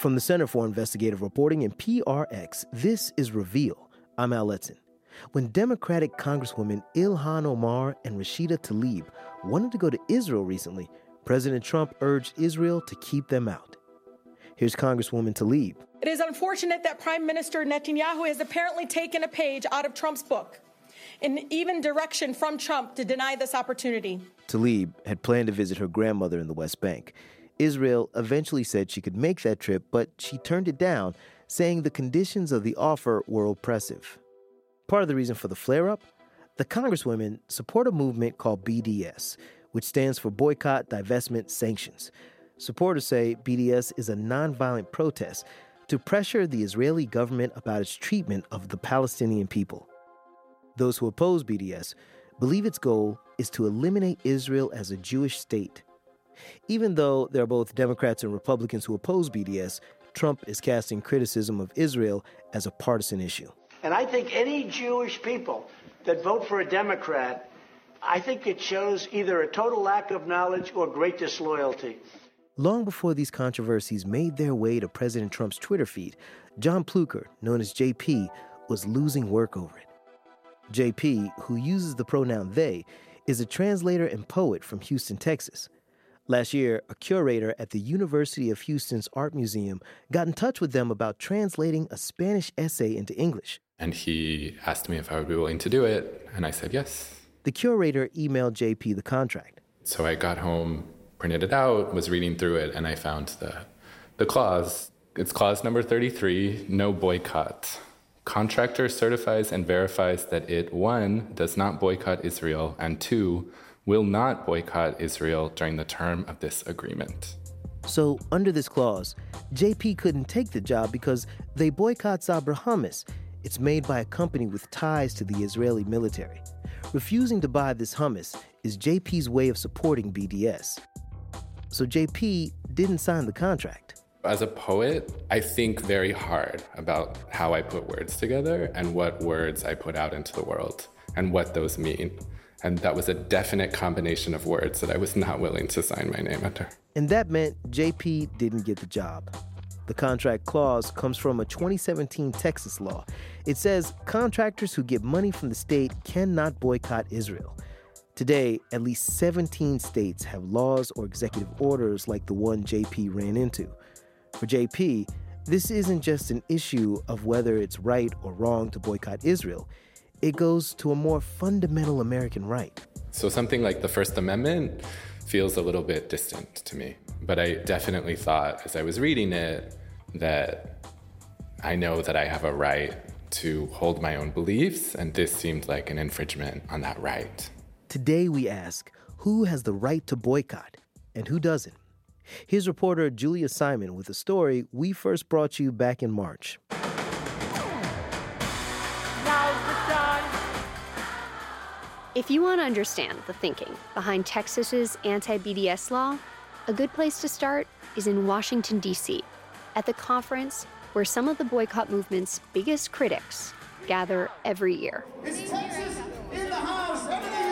From the Center for Investigative Reporting and PRX, this is Reveal. I'm Al Letson. When Democratic Congresswomen Ilhan Omar and Rashida Tlaib wanted to go to Israel recently, President Trump urged Israel to keep them out. Here's Congresswoman Tlaib. It is unfortunate that Prime Minister Netanyahu has apparently taken a page out of Trump's book, and even direction from Trump to deny this opportunity. Tlaib had planned to visit her grandmother in the West Bank. Israel eventually said she could make that trip, but she turned it down, saying the conditions of the offer were oppressive. Part of the reason for the flare-up? The Congresswomen support a movement called BDS, which stands for Boycott, Divestment, Sanctions. Supporters say BDS is a nonviolent protest to pressure the Israeli government about its treatment of the Palestinian people. Those who oppose BDS believe its goal is to eliminate Israel as a Jewish state. Even though there are both Democrats and Republicans who oppose BDS, Trump is casting criticism of Israel as a partisan issue. And I think any Jewish people that vote for a Democrat, I think it shows either a total lack of knowledge or great disloyalty. Long before these controversies made their way to President Trump's Twitter feed, John Pluker, known as JP, was losing work over it. JP, who uses the pronoun they, is a translator and poet from Houston, Texas. Last year, a curator at the University of Houston's Art Museum got in touch with them about translating a Spanish essay into English. And he asked me if I would be willing to do it, and I said yes. The curator emailed JP the contract. So I got home, printed it out, was reading through it, and I found the clause. It's clause number 33, no boycott. Contractor certifies and verifies that it, 1, does not boycott Israel, and 2, will not boycott Israel during the term of this agreement. So, under this clause, JP couldn't take the job because they boycott Sabra hummus. It's made by a company with ties to the Israeli military. Refusing to buy this hummus is JP's way of supporting BDS. So JP didn't sign the contract. As a poet, I think very hard about how I put words together and what words I put out into the world and what those mean. And that was a definite combination of words that I was not willing to sign my name under. And that meant JP didn't get the job. The contract clause comes from a 2017 Texas law. It says contractors who get money from the state cannot boycott Israel. Today, at least 17 states have laws or executive orders like the one JP ran into. For JP, this isn't just an issue of whether it's right or wrong to boycott Israel. It goes to a more fundamental American right. So something like the First Amendment feels a little bit distant to me. But I definitely thought, as I was reading it, that I know that I have a right to hold my own beliefs, and this seemed like an infringement on that right. Today we ask, who has the right to boycott and who doesn't? Here's reporter Julia Simon with a story we first brought you back in March. If you want to understand the thinking behind Texas's anti-BDS law, a good place to start is in Washington, D.C., at the conference where some of the boycott movement's biggest critics gather every year. It's Texas in the house. Everything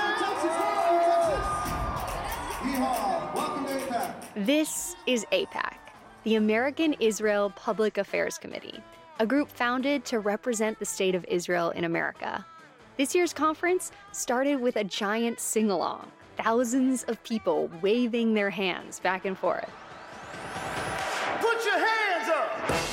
is moving, Texas. Yeehaw. Welcome to AIPAC. This is AIPAC, the American Israel Public Affairs Committee, a group founded to represent the state of Israel in America. This year's conference started with a giant sing-along, thousands of people waving their hands back and forth. Put your hands up!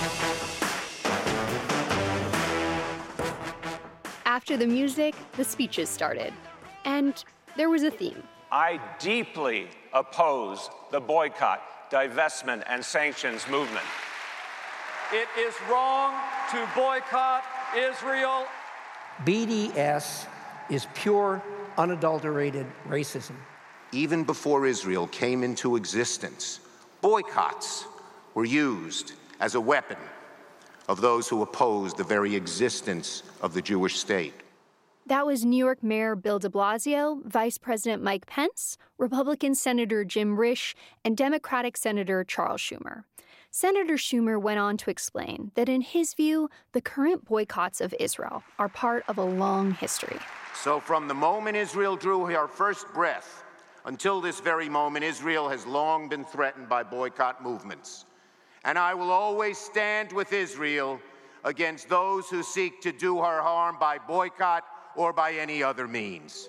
After the music, the speeches started, and there was a theme. I deeply oppose the boycott, divestment, and sanctions movement. It is wrong to boycott Israel. BDS is pure, unadulterated racism. Even before Israel came into existence, boycotts were used as a weapon of those who opposed the very existence of the Jewish state. That was New York Mayor Bill de Blasio, Vice President Mike Pence, Republican Senator Jim Risch, and Democratic Senator Charles Schumer. Senator Schumer went on to explain that in his view, the current boycotts of Israel are part of a long history. So from the moment Israel drew her first breath until this very moment, Israel has long been threatened by boycott movements. And I will always stand with Israel against those who seek to do her harm by boycott or by any other means.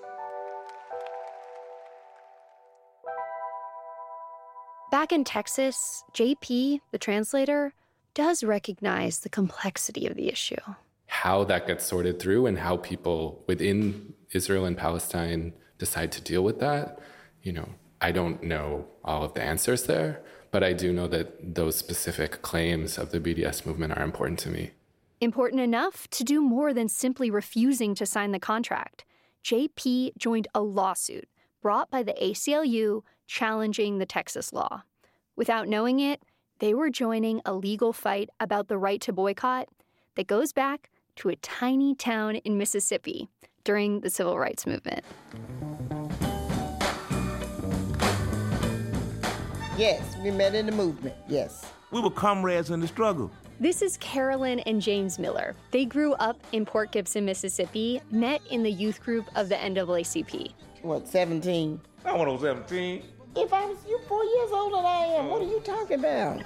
Back in Texas, JP, the translator, does recognize the complexity of the issue. How that gets sorted through and how people within Israel and Palestine decide to deal with that, I don't know all of the answers there, but I do know that those specific claims of the BDS movement are important to me. Important enough to do more than simply refusing to sign the contract. JP joined a lawsuit brought by the ACLU challenging the Texas law. Without knowing it, they were joining a legal fight about the right to boycott that goes back to a tiny town in Mississippi during the Civil Rights Movement. Yes, we met in the movement, yes. We were comrades in the struggle. This is Carolyn and James Miller. They grew up in Port Gibson, Mississippi, met in the youth group of the NAACP. What, 17? I was 17. You're 4 years older than I am. What are you talking about?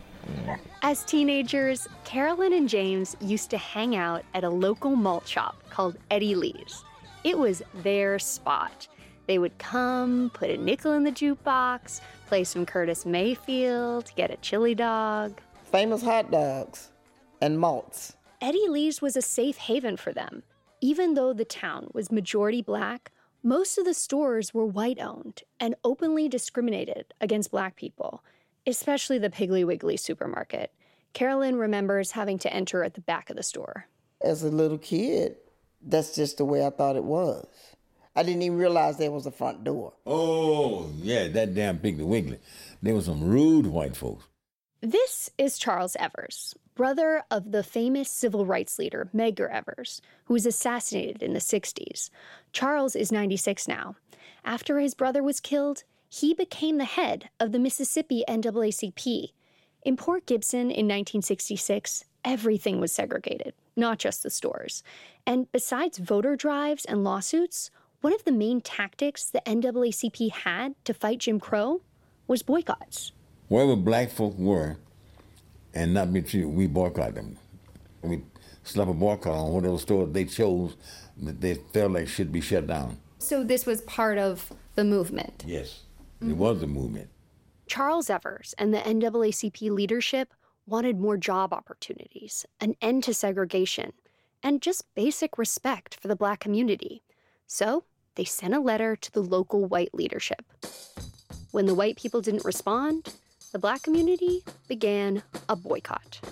As teenagers, Carolyn and James used to hang out at a local malt shop called Eddie Lee's. It was their spot. They would come, put a nickel in the jukebox, play some Curtis Mayfield, get a chili dog. Famous hot dogs and malts. Eddie Lee's was a safe haven for them. Even though the town was majority black, most of the stores were white-owned and openly discriminated against black people, especially the Piggly Wiggly supermarket. Carolyn remembers having to enter at the back of the store. As a little kid, that's just the way I thought it was. I didn't even realize there was a front door. Oh, yeah, that damn Piggly Wiggly. There were some rude white folks. This is Charles Evers, brother of the famous civil rights leader Medgar Evers, who was assassinated in the 60s. Charles is 96 now. After his brother was killed, he became the head of the Mississippi NAACP. In Port Gibson in 1966, everything was segregated, not just the stores. And besides voter drives and lawsuits, one of the main tactics the NAACP had to fight Jim Crow was boycotts. Wherever black folk were and not be treated, we boycott them. We slap a boycott on whatever store they chose that they felt like should be shut down. So this was part of the movement? Yes, it was a movement. Charles Evers and the NAACP leadership wanted more job opportunities, an end to segregation, and just basic respect for the black community. So they sent a letter to the local white leadership. When the white people didn't respond, the black community began a boycott.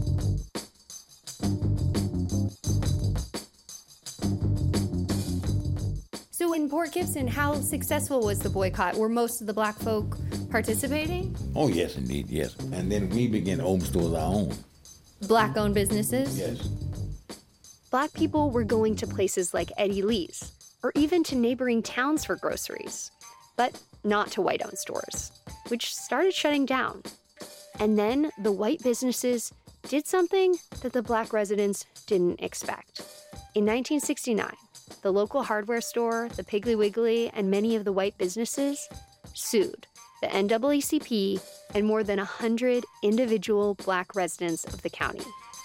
So in Port Gibson, how successful was the boycott? Were most of the black folk participating? Oh, yes, indeed, yes. And then we began to open stores our own. Black-owned businesses? Yes. Black people were going to places like Eddie Lee's, or even to neighboring towns for groceries, but not to white-owned stores, which started shutting down. And then the white businesses did something that the black residents didn't expect. In 1969, the local hardware store, the Piggly Wiggly, and many of the white businesses sued the NAACP and more than 100 individual black residents of the county.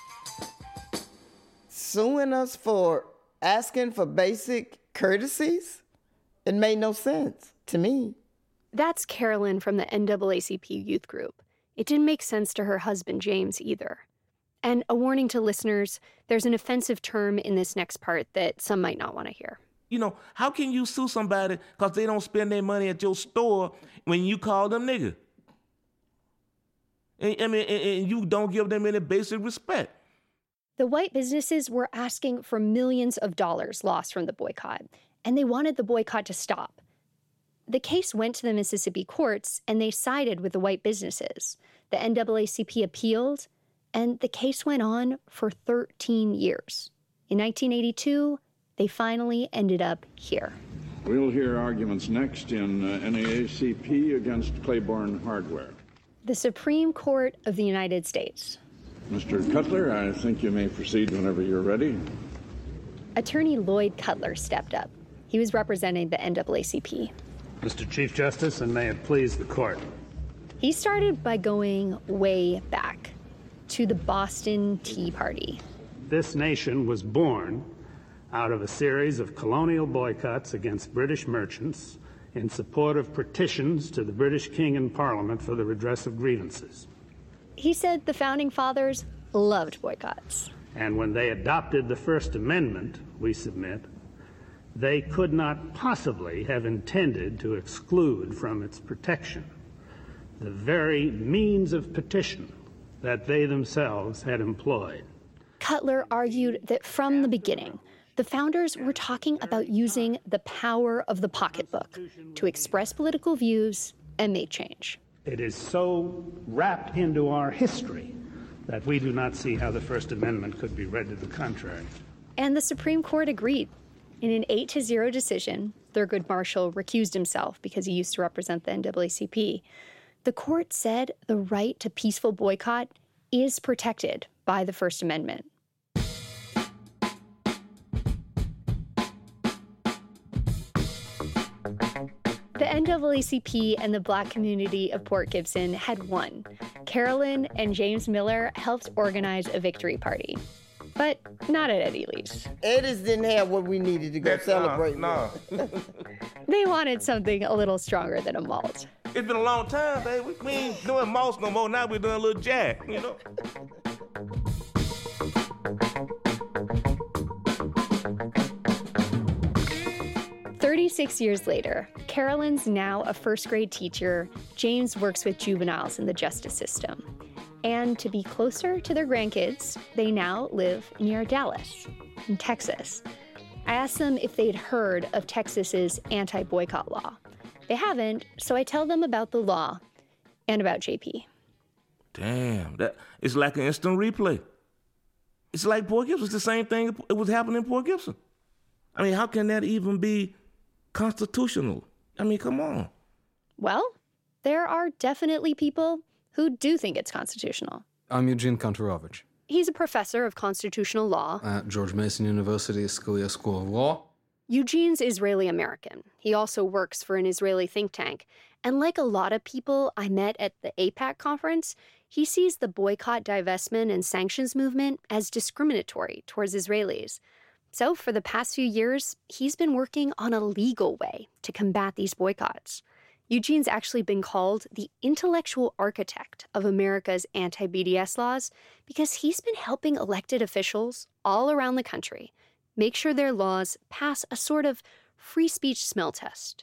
Suing us for asking for basic courtesies? It made no sense to me. That's Carolyn from the NAACP youth group. It didn't make sense to her husband, James, either. And a warning to listeners, there's an offensive term in this next part that some might not want to hear. How can you sue somebody because they don't spend their money at your store when you call them nigga? And you don't give them any basic respect. The white businesses were asking for millions of dollars lost from the boycott, and they wanted the boycott to stop. The case went to the Mississippi courts, and they sided with the white businesses. The NAACP appealed, and the case went on for 13 years. In 1982, they finally ended up here. We'll hear arguments next in NAACP against Claiborne Hardware. The Supreme Court of the United States. Mr. Cutler, I think you may proceed whenever you're ready. Attorney Lloyd Cutler stepped up. He was representing the NAACP. Mr. Chief Justice, and may it please the court. He started by going way back to the Boston Tea Party. This nation was born out of a series of colonial boycotts against British merchants in support of petitions to the British King and Parliament for the redress of grievances. He said the Founding Fathers loved boycotts. And when they adopted the First Amendment, we submit, they could not possibly have intended to exclude from its protection the very means of petition that they themselves had employed. Cutler argued that from the beginning, the founders were talking about using the power of the pocketbook to express political views and make change. It is so wrapped into our history that we do not see how the First Amendment could be read to the contrary. And the Supreme Court agreed. In an 8-0 decision, Thurgood Marshall recused himself because he used to represent the NAACP. The court said the right to peaceful boycott is protected by the First Amendment. The NAACP and the Black community of Port Gibson had won. Carolyn and James Miller helped organize a victory party. But not at Eddie Lee's. Eddie's didn't have what we needed to go celebrate. No. They wanted something a little stronger than a malt. It's been a long time, baby. We ain't doing malts no more. Now we're doing a little jack, you know? 36 years later, Carolyn's now a first-grade teacher. James works with juveniles in the justice system. And to be closer to their grandkids, they now live near Dallas, in Texas. I asked them if they'd heard of Texas's anti-boycott law. They haven't, so I tell them about the law and about JP. Damn, it's like an instant replay. It's like Port Gibson. It's the same thing it was happening in Port Gibson. I mean, how can that even be constitutional? I mean, come on. Well, there are definitely people who do think it's constitutional. I'm Eugene Kantorovich. He's a professor of constitutional law at George Mason University Scalia School of Law. Eugene's Israeli-American. He also works for an Israeli think tank. And like a lot of people I met at the AIPAC conference, he sees the boycott, divestment, and sanctions movement as discriminatory towards Israelis. So for the past few years, he's been working on a legal way to combat these boycotts. Eugene's actually been called the intellectual architect of America's anti-BDS laws because he's been helping elected officials all around the country make sure their laws pass a sort of free speech smell test.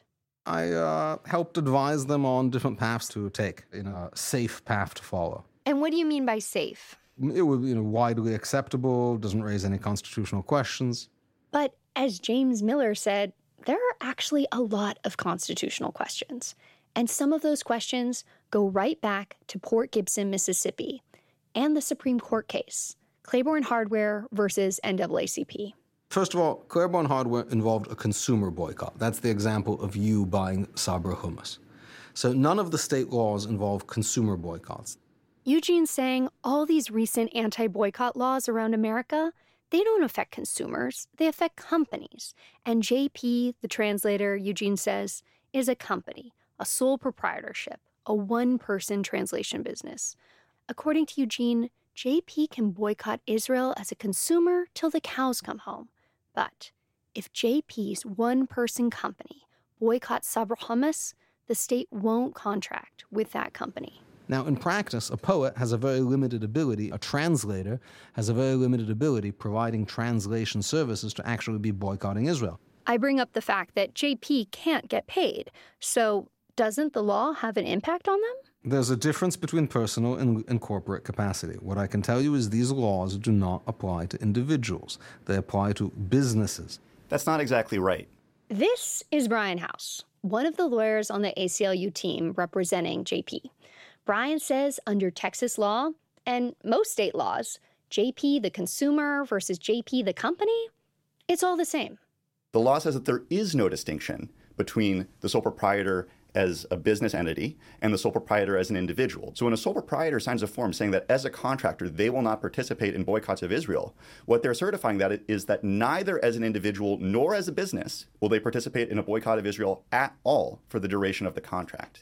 I helped advise them on different paths to take, a safe path to follow. And what do you mean by safe? It would be widely acceptable, doesn't raise any constitutional questions. But as James Miller said, there are actually a lot of constitutional questions. And some of those questions go right back to Port Gibson, Mississippi, and the Supreme Court case, Claiborne Hardware versus NAACP. First of all, Claiborne Hardware involved a consumer boycott. That's the example of you buying Sabra hummus. So none of the state laws involve consumer boycotts. Eugene's saying all these recent anti-boycott laws around America, they don't affect consumers, they affect companies. And JP, the translator, Eugene says, is a company, a sole proprietorship, a one-person translation business. According to Eugene, JP can boycott Israel as a consumer till the cows come home. But if JP's one-person company boycotts Sabra hummus, the state won't contract with that company. Now, in practice, a poet has a very limited ability, a translator has a very limited ability providing translation services to actually be boycotting Israel. I bring up the fact that JP can't get paid, so doesn't the law have an impact on them? There's a difference between personal and corporate capacity. What I can tell you is these laws do not apply to individuals. They apply to businesses. That's not exactly right. This is Brian House, one of the lawyers on the ACLU team representing JP. Brian says under Texas law, and most state laws, JP the consumer versus JP the company, it's all the same. The law says that there is no distinction between the sole proprietor as a business entity and the sole proprietor as an individual. So when a sole proprietor signs a form saying that as a contractor they will not participate in boycotts of Israel, what they're certifying that is that neither as an individual nor as a business will they participate in a boycott of Israel at all for the duration of the contract.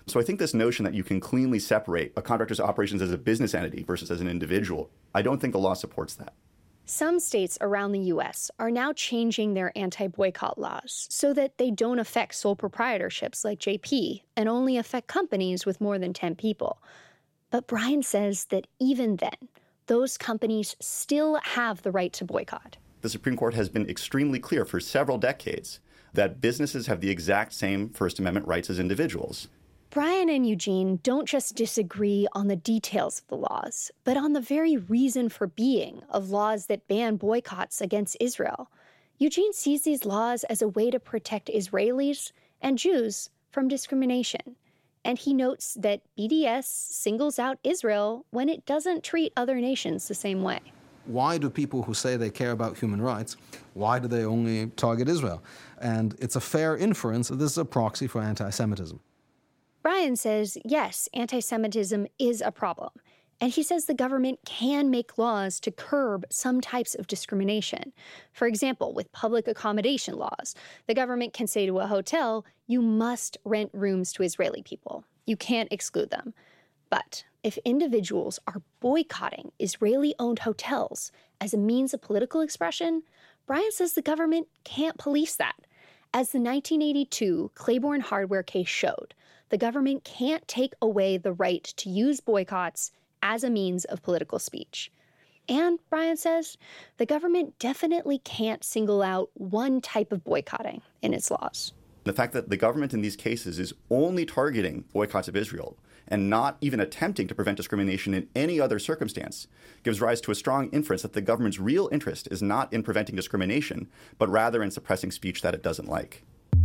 So I think this notion that you can cleanly separate a contractor's operations as a business entity versus as an individual, I don't think the law supports that. Some states around the U.S. are now changing their anti-boycott laws so that they don't affect sole proprietorships like JP and only affect companies with more than 10 people. But Brian says that even then, those companies still have the right to boycott. The Supreme Court has been extremely clear for several decades that businesses have the exact same First Amendment rights as individuals. Brian and Eugene don't just disagree on the details of the laws, but on the very reason for being of laws that ban boycotts against Israel. Eugene sees these laws as a way to protect Israelis and Jews from discrimination. And he notes that BDS singles out Israel when it doesn't treat other nations the same way. Why do people who say they care about human rights, why do they only target Israel? And it's a fair inference that this is a proxy for anti-Semitism. Brian says, yes, anti-Semitism is a problem. And he says the government can make laws to curb some types of discrimination. For example, with public accommodation laws, the government can say to a hotel, you must rent rooms to Israeli people. You can't exclude them. But if individuals are boycotting Israeli-owned hotels as a means of political expression, Brian says the government can't police that. As the 1982 Claiborne Hardware case showed, the government can't take away the right to use boycotts as a means of political speech. And, Brian says, the government definitely can't single out one type of boycotting in its laws. The fact that the government in these cases is only targeting boycotts of Israel and not even attempting to prevent discrimination in any other circumstance gives rise to a strong inference that the government's real interest is not in preventing discrimination, but rather in suppressing speech that it doesn't like.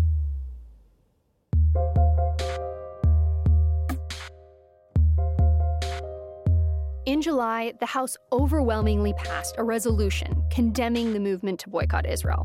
In July, the House overwhelmingly passed a resolution condemning the movement to boycott Israel,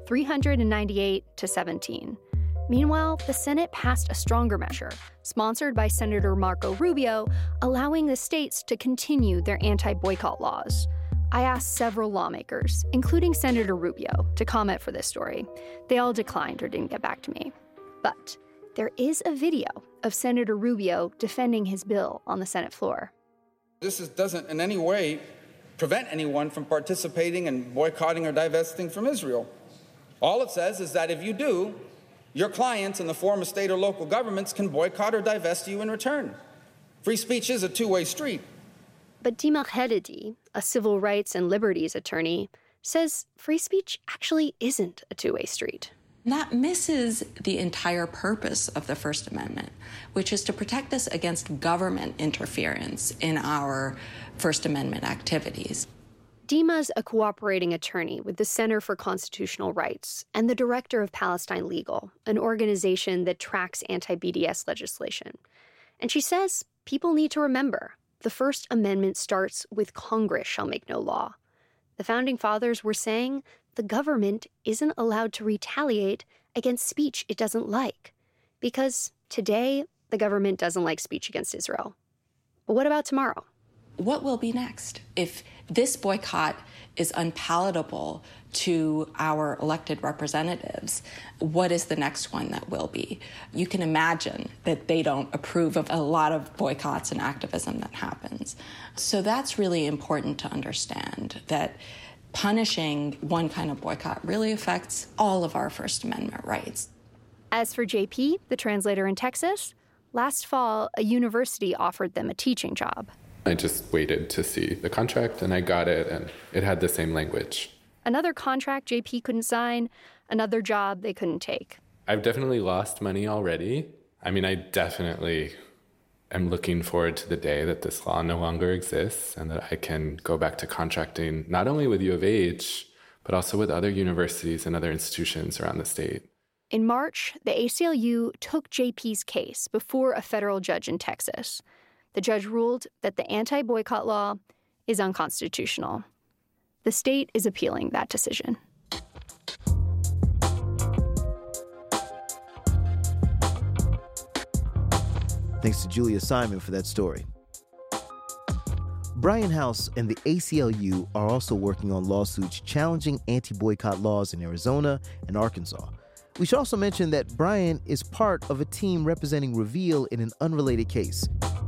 398 to 17. Meanwhile, the Senate passed a stronger measure, sponsored by Senator Marco Rubio, allowing the states to continue their anti-boycott laws. I asked several lawmakers, including Senator Rubio, to comment for this story. They all declined or didn't get back to me. But there is a video of Senator Rubio defending his bill on the Senate floor. This doesn't in any way prevent anyone from participating in boycotting or divesting from Israel. All it says is that if you do, your clients in the form of state or local governments can boycott or divest you in return. Free speech is a two-way street. But Dima Khalidi, a civil rights and liberties attorney, says free speech actually isn't a two-way street. That misses the entire purpose of the First Amendment, which is to protect us against government interference in our First Amendment activities. Dima's a cooperating attorney with the Center for Constitutional Rights and the director of Palestine Legal, an organization that tracks anti-BDS legislation. And she says people need to remember the First Amendment starts with Congress shall make no law. The Founding Fathers were saying the government isn't allowed to retaliate against speech it doesn't like, because today the government doesn't like speech against Israel. But what about tomorrow? What will be next? If this boycott is unpalatable to our elected representatives, what is the next one that will be? You can imagine that they don't approve of a lot of boycotts and activism that happens. So that's really important to understand, that punishing one kind of boycott really affects all of our First Amendment rights. As for JP, the translator in Texas, last fall, a university offered them a teaching job. I just waited to see the contract, and I got it, and it had the same language. Another contract JP couldn't sign, another job they couldn't take. I've definitely lost money already. I mean, I definitely am looking forward to the day that this law no longer exists and that I can go back to contracting not only with U of H, but also with other universities and other institutions around the state. In March, the ACLU took JP's case before a federal judge in Texas. The judge ruled that the anti-boycott law is unconstitutional. The state is appealing that decision. Thanks to Julia Simon for that story. Brian House and the ACLU are also working on lawsuits challenging anti-boycott laws in Arizona and Arkansas. We should also mention that Brian is part of a team representing Reveal in an unrelated case.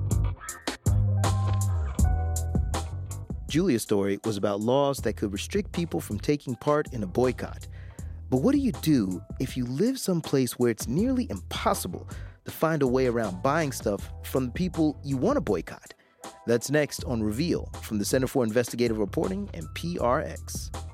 Julia's story was about laws that could restrict people from taking part in a boycott. But what do you do if you live someplace where it's nearly impossible to find a way around buying stuff from the people you want to boycott? That's next on Reveal from the Center for Investigative Reporting and PRX.